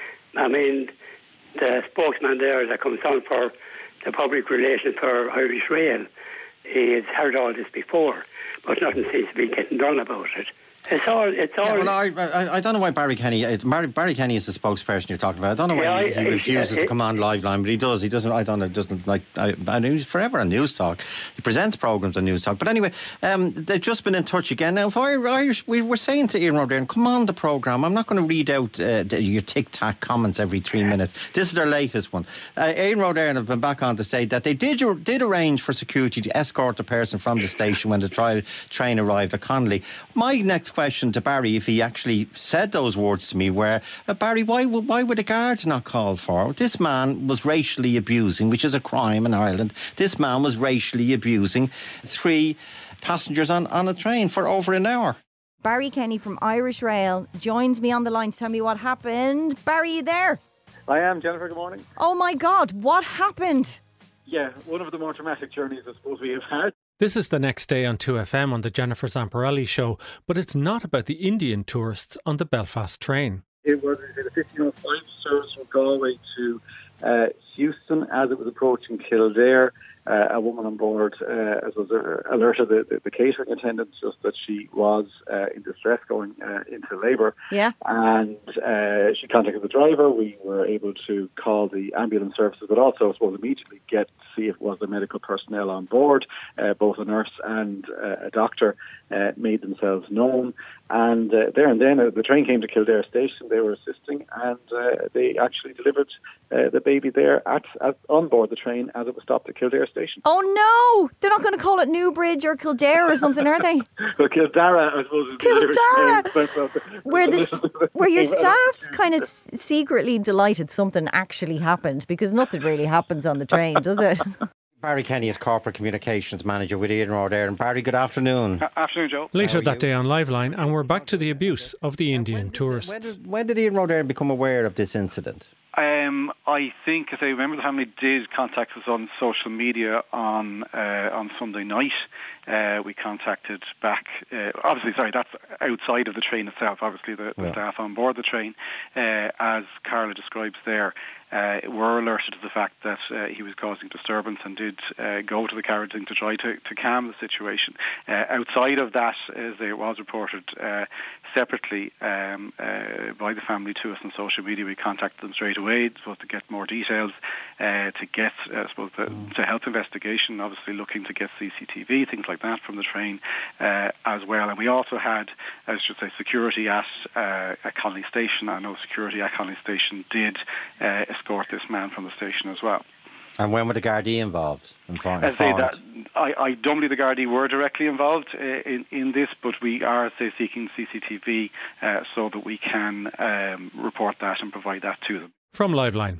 I mean, the spokesman there that comes on for the public relations for Irish Rail, he has heard all this before, but nothing seems to be getting done about it. It's all. It's all. Yeah, well, I, I, I don't know why Barry Kenny. Uh, Barry, Barry Kenny is the spokesperson you're talking about. I don't know why Yeah, he, he I- I- refuses I- to come on live line, but he does. He doesn't. I don't know. Doesn't like. I, I know he's forever on News Talk. He presents programs on News Talk. But anyway, um, they've just been in touch again. Now, if I, Irish, we were saying to Ian Rodan, come on the programme. I'm not going to read out uh, the, your tic tac comments every three minutes. This is their latest one. Uh, Ian Rodan have been back on to say that they did did arrange for security to escort the person from the station when the tri- train arrived at Connolly. My next question to Barry, if he actually said those words to me, were, uh, Barry, why, why were the guards not called for? This man was racially abusing, which is a crime in Ireland. This man was racially abusing three passengers on, on a train for over an hour. Barry Kenny from Irish Rail joins me on the line to tell me what happened. Barry, you there? I am, Jennifer, good morning. Oh my God, what happened? Yeah, one of the more dramatic journeys I suppose we have had. This is the next day on two F M on the Jennifer Zamparelli show, but it's not about the Indian tourists on the Belfast train. It was a fifteen oh five service from Galway to uh, Houston as it was approaching Kildare. Uh, a woman on board uh, as was uh, alerted the, the, the catering attendants just that she was uh, in distress going uh, into labour. Yeah. And uh, she contacted the driver. We were able to call the ambulance services, but also, I suppose, immediately get to see if it was the medical personnel on board. Uh, both a nurse and uh, a doctor uh, made themselves known. And uh, there and then, uh, the train came to Kildare station. They were assisting, and uh, they actually delivered uh, the baby there at, at on board the train as it was stopped at Kildare station. Oh no! They're not going to call it Newbridge or Kildare or something, are they? Well, Kildare, I suppose, is Kildare! the lyric name. Were, the, were your staff kind of secretly delighted something actually happened? Because nothing really happens on the train, does it? Barry Kenny is Corporate Communications Manager with Ian Rodan. And Barry, good afternoon. Uh, afternoon, Joe. Later that day on Liveline, and we're back to the abuse of the Indian tourists. When did, when did Ian Rodan become aware of this incident? Um, I think, as I remember, the family did contact us on social media on uh, on Sunday night. Uh, we contacted back, uh, obviously, sorry, that's outside of the train itself, obviously the, the Yeah. staff on board the train, uh, as Carla describes there, uh, were alerted to the fact that uh, he was causing disturbance and did uh, go to the carriaging to try to, to calm the situation. Uh, outside of that, as it was reported uh, separately um, uh, by the family to us on social media, we contacted them straight away, supposed to get more details, uh, to get, uh, I suppose, the, to help investigation, obviously looking to get C C T V, things like that from the train uh, as well. And we also had, I should say, security at, uh, at Connolly Station. I know security at Connolly Station did uh, escort this man from the station as well. And when were the Gardaí involved? Informed? I say that I, I don't believe the Gardaí were directly involved uh, in, in this, but we are, say, seeking C C T V uh, so that we can um, report that and provide that to them. From Liveline.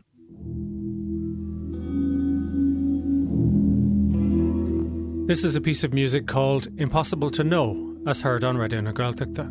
This is a piece of music called Impossible to Know, as heard on Radio na Gaeltachta.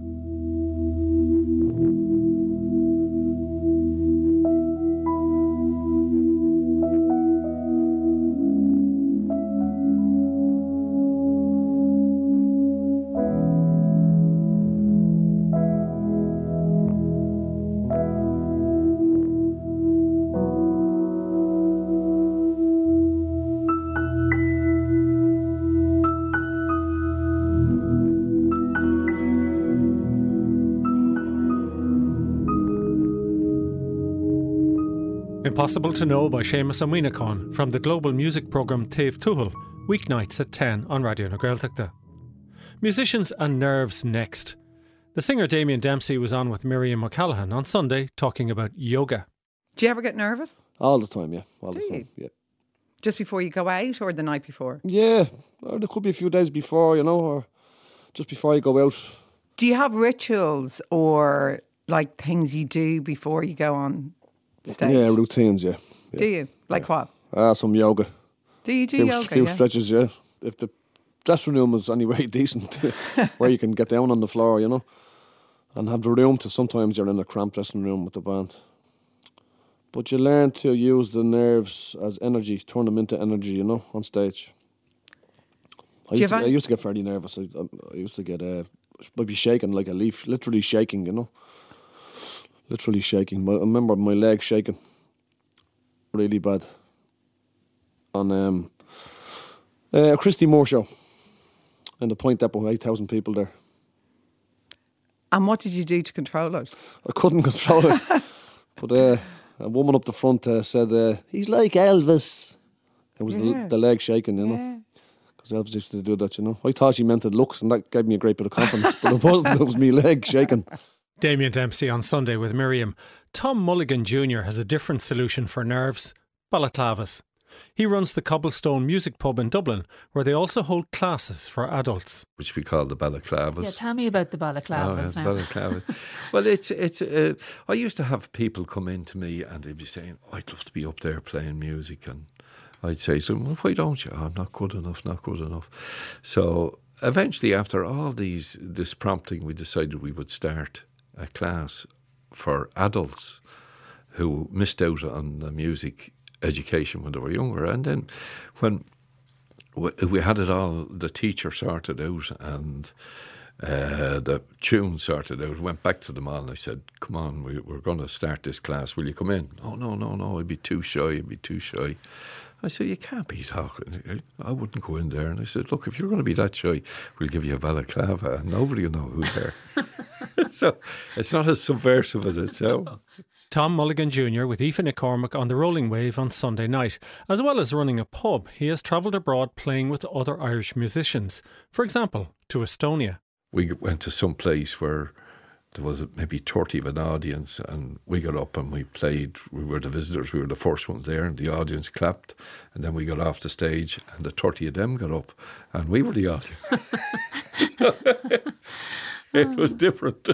Impossible to Know by Seamus and Winacon from the global music programme Taobh Tuathal, weeknights at ten on Radio na Gaeltachta. Musicians and nerves next. The singer Damien Dempsey was on with Miriam O'Callaghan on Sunday talking about yoga. Do you ever get nervous? All the time, yeah. All Do the time, you? yeah. Just before you go out or the night before? Yeah, or there could be a few days before, you know, or just before you go out. Do you have rituals or like things you do before you go on stage? Yeah, routines, yeah. yeah. Do you? Like yeah. what? Ah, some yoga. Do you do few, yoga? few yeah? stretches, yeah. If the dressing room is anyway decent, where you can get down on the floor, you know, and have the room to. Sometimes you're in a cramped dressing room with the band. But you learn to use the nerves as energy, turn them into energy, you know, on stage. I used, to, I used to get fairly nervous. I, I used to get, uh, I'd be shaking like a leaf, literally shaking, you know. Literally shaking. My, I remember my legs shaking really bad. On um, uh, a Christy Moore show in the Point Depot, eight thousand people there. And what did you do to control it? I couldn't control it. But uh, a woman up the front uh, said, uh, he's like Elvis. It was yeah. the, the leg shaking, you know. Because yeah. Elvis used to do that, you know. I thought she meant it looks, and that gave me a great bit of confidence. But it wasn't, it was me leg shaking. Damien Dempsey on Sunday with Miriam. Tom Mulligan Junior has a different solution for nerves: balaclavas. He runs the Cobblestone Music Pub in Dublin, where they also hold classes for adults, which we call the balaclavas. Yeah, tell me about the balaclavas. Oh, yeah, now. The balaclavas. Well, it's it's. Uh, I used to have people come in to me and they'd be saying, oh, "I'd love to be up there playing music," and I'd say to them, "Well, why don't you?" Oh, "I'm not good enough, not good enough." So eventually, after all these this prompting, we decided we would start a class for adults who missed out on the music education when they were younger. And then when we had it all, the teacher sorted out and uh, the tune sorted out, went back to them all and I said, come on, we, we're going to start this class, will you come in? Oh, no, no, no, I'd be too shy, I'd be too shy. I said, you can't be talking. I wouldn't go in there. And I said, look, if you're going to be that shy, we'll give you a balaclava and nobody will know who's there. So it's not as subversive as it sounds. Tom Mulligan Junior with Aoife McCormick on the Rolling Wave on Sunday night. As well as running a pub, he has travelled abroad playing with other Irish musicians. For example, to Estonia. We went to some place where there was maybe thirty of an audience and we got up and we played. We were the visitors, we were the first ones there, and the audience clapped, and then we got off the stage and the thirty of them got up and we were the audience. So, it was different.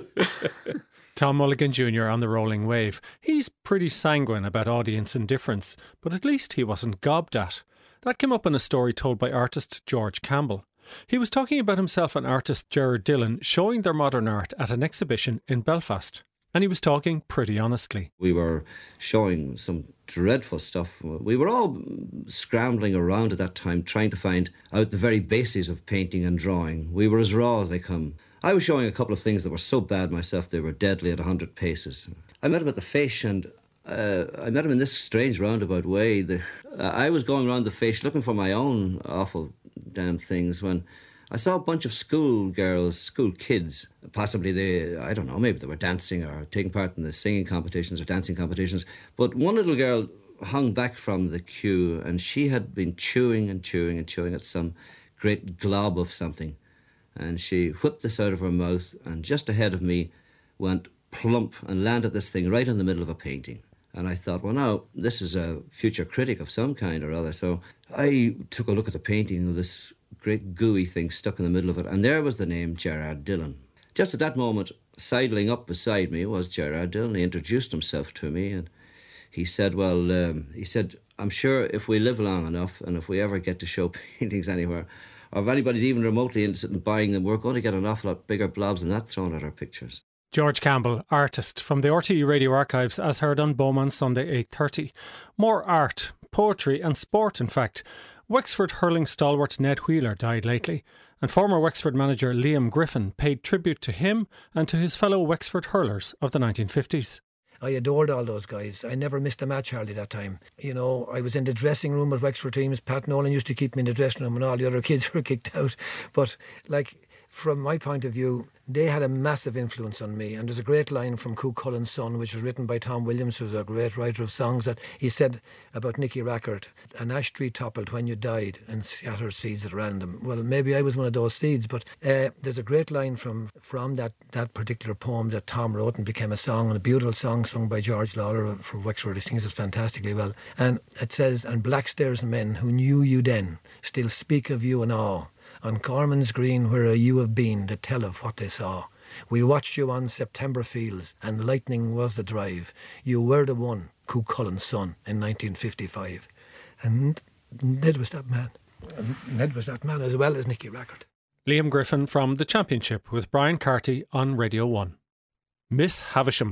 Tom Mulligan Junior on the Rolling Wave. He's pretty sanguine about audience indifference, but at least he wasn't gobbed at. That came up in a story told by artist George Campbell. He was talking about himself and artist Gerard Dillon showing their modern art at an exhibition in Belfast. And he was talking pretty honestly. We were showing some dreadful stuff. We were all scrambling around at that time trying to find out the very bases of painting and drawing. We were as raw as they come. I was showing a couple of things that were so bad myself they were deadly at one hundred paces. I met him at the Fish and uh, I met him in this strange roundabout way. The, uh, I was going around the Fish looking for my own awful damn things when I saw a bunch of school girls, school kids. Possibly they, I don't know, maybe they were dancing or taking part in the singing competitions or dancing competitions. But one little girl hung back from the queue and she had been chewing and chewing and chewing at some great glob of something. And she whipped this out of her mouth and just ahead of me went plump and landed this thing right in the middle of a painting. And I thought, well, now, this is a future critic of some kind or other. So I took a look at the painting of this great gooey thing stuck in the middle of it. And there was the name Gerard Dillon. Just at that moment, sidling up beside me was Gerard Dillon. He introduced himself to me and he said, well, um, he said, I'm sure if we live long enough and if we ever get to show paintings anywhere, or if anybody's even remotely interested in buying them, we're going to get an awful lot bigger blobs than that thrown at our pictures. George Campbell, artist, from the R T E Radio Archives, as heard on Bowman Sunday eight thirty. More art, poetry and sport, in fact. Wexford hurling stalwart Ned Wheeler died lately, and former Wexford manager Liam Griffin paid tribute to him and to his fellow Wexford hurlers of the nineteen fifties. I adored all those guys. I never missed a match hardly that time. You know, I was in the dressing room with Wexford teams. Pat Nolan used to keep me in the dressing room and all the other kids were kicked out. But, like, from my point of view, they had a massive influence on me. And there's a great line from Cú Chulain's son, which was written by Tom Williams, who's a great writer of songs, that he said about Nicky Rackard, an ash tree toppled when you died and scattered seeds at random. Well, maybe I was one of those seeds, but uh, there's a great line from from that, that particular poem that Tom wrote and became a song, and a beautiful song sung by George Lawler for Wexford. He sings it fantastically well. And it says, and black stairs men who knew you then still speak of you in awe. On Corman's Green where you have been to tell of what they saw. We watched you on September fields and lightning was the drive. You were the one, Cú Chulain's son, in nineteen fifty-five. And Ned was that man. And Ned was that man as well as Nicky Rackard. Liam Griffin from The Championship with Brian Carty on Radio one. Miss Havisham.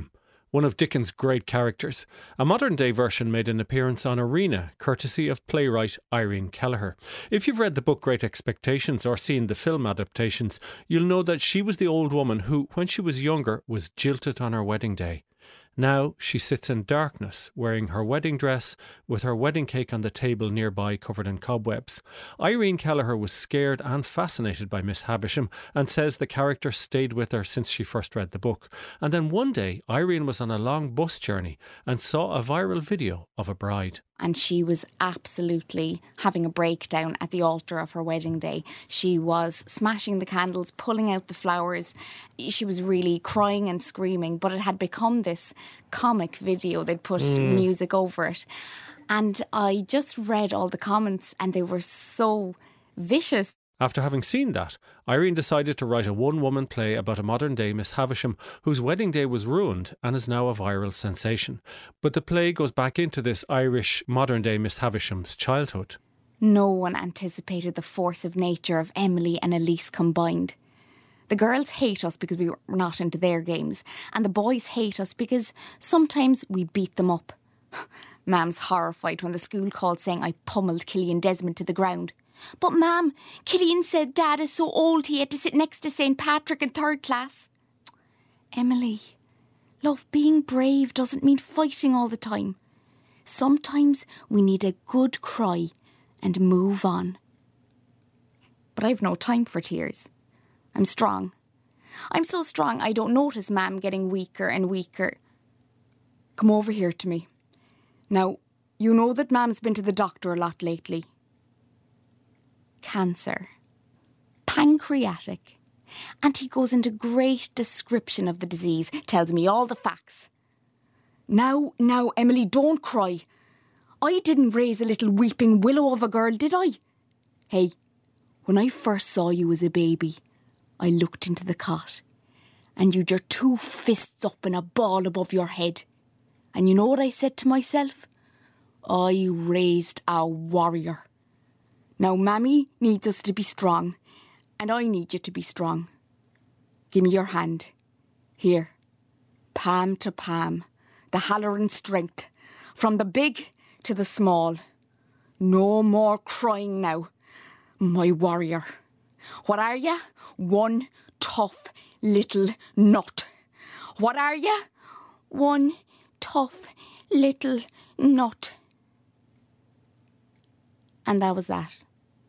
one of Dickens' great characters. A modern-day version made an appearance on Arena, courtesy of playwright Irene Kelleher. If you've read the book Great Expectations or seen the film adaptations, you'll know that she was the old woman who, when she was younger, was jilted on her wedding day. Now she sits in darkness, wearing her wedding dress, with her wedding cake on the table nearby covered in cobwebs. Irene Kelleher was scared and fascinated by Miss Havisham and says the character stayed with her since she first read the book. And then one day, Irene was on a long bus journey and saw a viral video of a bride. And she was absolutely having a breakdown at the altar of her wedding day. She was smashing the candles, pulling out the flowers. She was really crying and screaming, but it had become this comic video. They'd put mm. music over it. And I just read all the comments and they were so vicious. After having seen that, Irene decided to write a one-woman play about a modern-day Miss Havisham whose wedding day was ruined and is now a viral sensation. But the play goes back into this Irish modern-day Miss Havisham's childhood. No one anticipated the force of nature of Emily and Elise combined. The girls hate us because we were not into their games, and the boys hate us because sometimes we beat them up. Mam's horrified when the school called saying I pummeled Killian Desmond to the ground. But, Ma'am, Killian said Dad is so old he had to sit next to Saint Patrick in third class. Emily, love, being brave doesn't mean fighting all the time. Sometimes we need a good cry and move on. But I've no time for tears. I'm strong. I'm so strong I don't notice Ma'am getting weaker and weaker. Come over here to me. Now, you know that Ma'am's been to the doctor a lot lately. Cancer, pancreatic, and he goes into great description of the disease, tells me all the facts. Now, now, Emily, don't cry. I didn't raise a little weeping willow of a girl, did I? Hey, when I first saw you as a baby, I looked into the cot, and you'd your two fists up in a ball above your head. And you know what I said to myself? I raised a warrior. Now, Mammy needs us to be strong, and I need you to be strong. Give me your hand. Here, palm to palm, the Halloran strength, from the big to the small. No more crying now, my warrior. What are you? One tough little nut. What are you? One tough little nut. And that was that.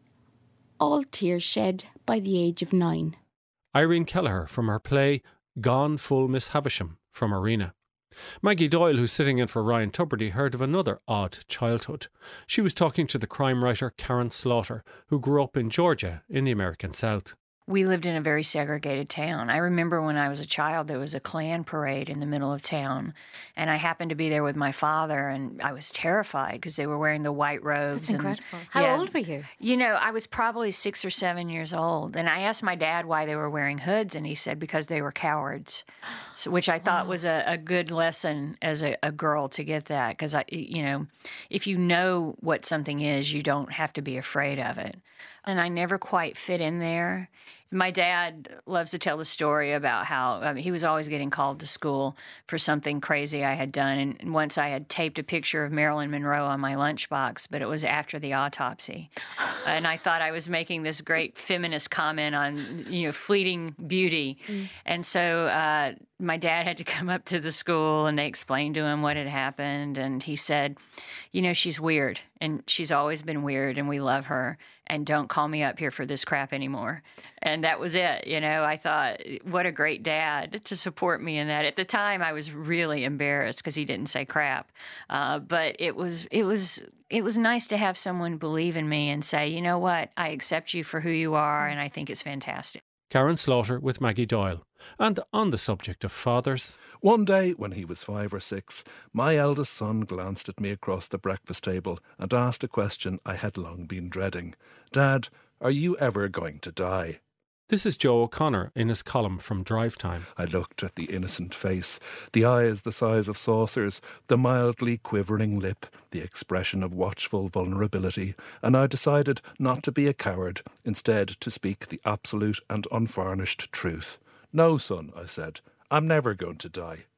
All tears shed by the age of nine. Irene Kelleher from her play Gone Full Miss Havisham from Arena. Maggie Doyle, who's sitting in for Ryan Tubridy, heard of another odd childhood. She was talking to the crime writer Karen Slaughter, who grew up in Georgia in the American South. We lived in a very segregated town. I remember when I was a child, there was a Klan parade in the middle of town, and I happened to be there with my father, and I was terrified because they were wearing the white robes. That's incredible. And, How yeah, old were you? You know, I was probably six or seven years old, and I asked my dad why they were wearing hoods, and he said because they were cowards, so, which I thought wow. was a, a good lesson as a, a girl to get that, because, I, you know, if you know what something is, you don't have to be afraid of it. And I never quite fit in there. My dad loves to tell the story about how I mean, he was always getting called to school for something crazy I had done. And once I had taped a picture of Marilyn Monroe on my lunchbox, but it was after the autopsy. And I thought I was making this great feminist comment on, you know, fleeting beauty. Mm. And so uh, my dad had to come up to the school and they explained to him what had happened. And he said, you know, she's weird and she's always been weird and we love her. And don't call me up here for this crap anymore. And that was it. You know, I thought, what a great dad to support me in that. At the time, I was really embarrassed because he didn't say crap. Uh, but it was, it was, it was nice to have someone believe in me and say, you know what, I accept you for who you are, and I think it's fantastic. Karen Slaughter with Maggie Doyle. And on the subject of fathers. One day, when he was five or six, my eldest son glanced at me across the breakfast table and asked a question I had long been dreading. Dad, are you ever going to die? This is Joe O'Connor in his column from Drive Time. I looked at the innocent face, the eyes the size of saucers, the mildly quivering lip, the expression of watchful vulnerability, and I decided not to be a coward, instead to speak the absolute and unvarnished truth. No, son, I said, I'm never going to die.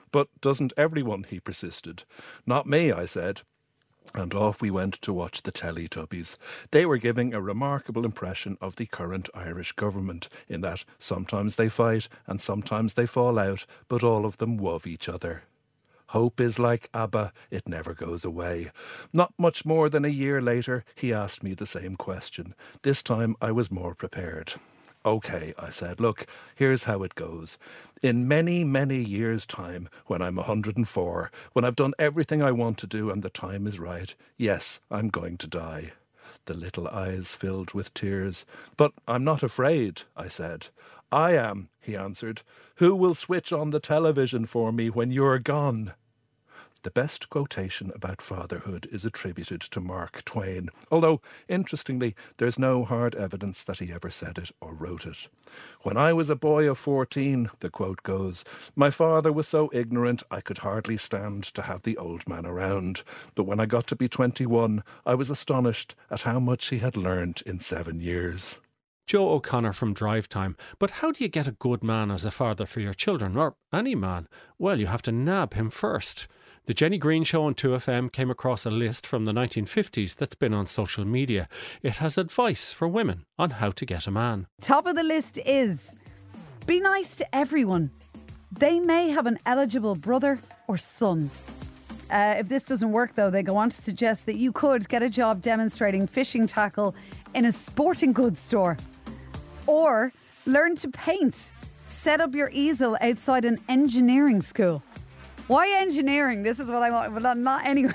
But doesn't everyone, he persisted. Not me, I said. And off we went to watch the Teletubbies. They were giving a remarkable impression of the current Irish government, in that sometimes they fight and sometimes they fall out, but all of them love each other. Hope is like ABBA, it never goes away. Not much more than a year later, he asked me the same question. This time I was more prepared. OK, I said, look, here's how it goes. In many, many years' time, when I'm one hundred and four, when I've done everything I want to do and the time is right, yes, I'm going to die. The little eyes filled with tears. But I'm not afraid, I said. I am, he answered. Who will switch on the television for me when you're gone? The best quotation about fatherhood is attributed to Mark Twain, although, interestingly, there's no hard evidence that he ever said it or wrote it. When I was a boy of fourteen, the quote goes, my father was so ignorant I could hardly stand to have the old man around. But when I got to be twenty-one, I was astonished at how much he had learned in seven years. Joe O'Connor from Drive Time. But how do you get a good man as a father for your children, or any man? Well, you have to nab him first. The Jenny Green Show on two F M came across a list from the nineteen fifties that's been on social media. It has advice for women on how to get a man. Top of the list is, be nice to everyone. They may have an eligible brother or son. Uh, if this doesn't work, though, they go on to suggest that you could get a job demonstrating fishing tackle in a sporting goods store. Or learn to paint. Set up your easel outside an engineering school. Why engineering? This is what I want, but not, not anywhere.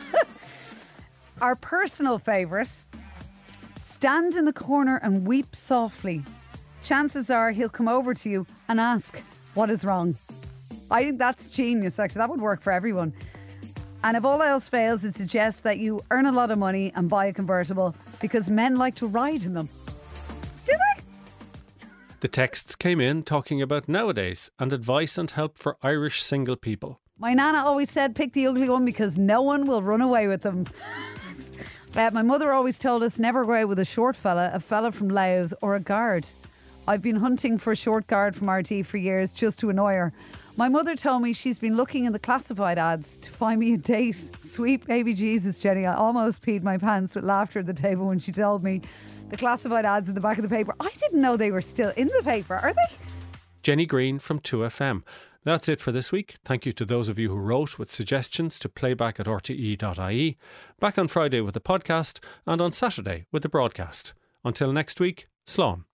Our personal favourite, stand in the corner and weep softly. Chances are he'll come over to you and ask, what is wrong? I think that's genius, actually. That would work for everyone. And if all else fails, it suggests that you earn a lot of money and buy a convertible because men like to ride in them. Do they? The texts came in talking about nowadays and advice and help for Irish single people. My nana always said, pick the ugly one because no one will run away with them. uh, my mother always told us never go out with a short fella, a fella from Louth or a guard. I've been hunting for a short guard from R T for years just to annoy her. My mother told me she's been looking in the classified ads to find me a date. Sweet baby Jesus, Jenny. I almost peed my pants with laughter at the table when she told me the classified ads in the back of the paper. I didn't know they were still in the paper, are they? Jenny Green from two F M. That's it for this week. Thank you to those of you who wrote with suggestions to playback at r t e dot i e. Back on Friday with the podcast and on Saturday with the broadcast. Until next week, Slán.